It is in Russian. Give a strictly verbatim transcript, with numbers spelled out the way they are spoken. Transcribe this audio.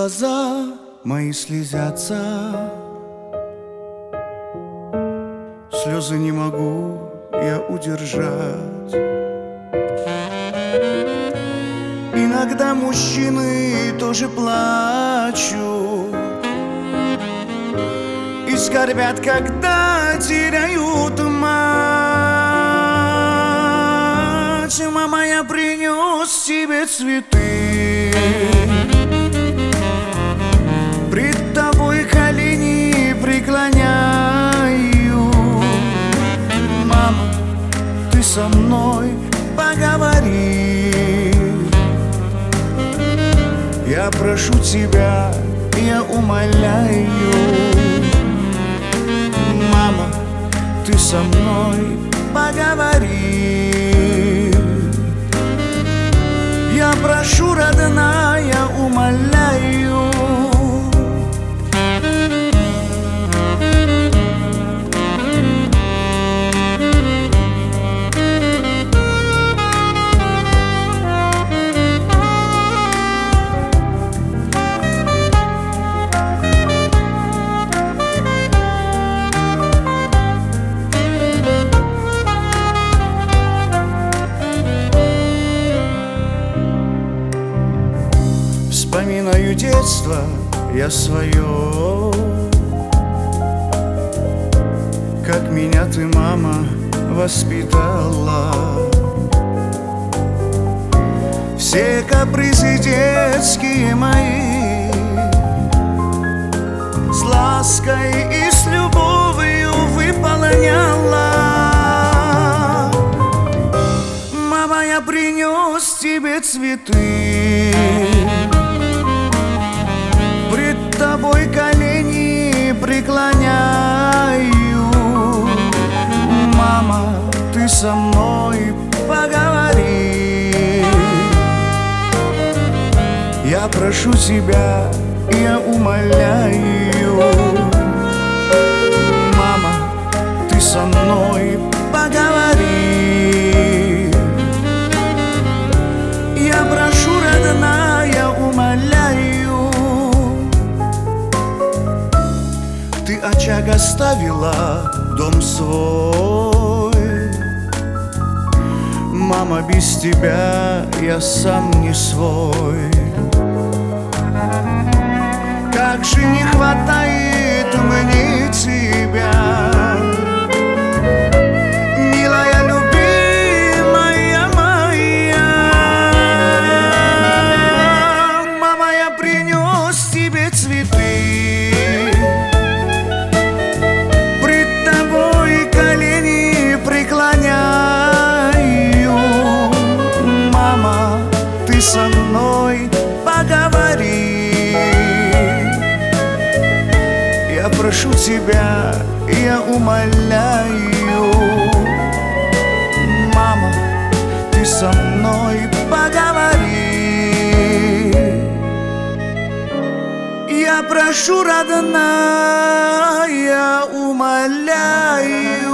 глаза мои слезятся, слезы не могу я удержать. Иногда мужчины тоже плачут и скорбят, когда теряют мать. Мама, я принес тебе цветы, пред тобой колени преклоняю. Мама, ты со мной поговори. Я прошу тебя, я умоляю. Мама, ты со мной поговори. Я прошу, родная, умоляю. Вспоминаю детство я свое, как меня ты, мама, воспитала. Все капризы детские мои с лаской и с любовью выполняла. Мама, я принес тебе цветы, пред тобой колени преклоняю. Мама, ты со мной поговори. Я прошу тебя, я умоляю. Мама, ты со мной поговори. Я прошу, родная, умоляю. Ты очаг оставила, дом свой. Мама, без тебя я сам не свой. Как же не хватает мне тебя, милая, любимая моя. Мама, я принес тебе цветы, пред тобой колени преклоняю. Мама, ты со мной поговори. Я прошу тебя, я умоляю. Мама, ты со мной поговори. Я прошу, родная, умоляю.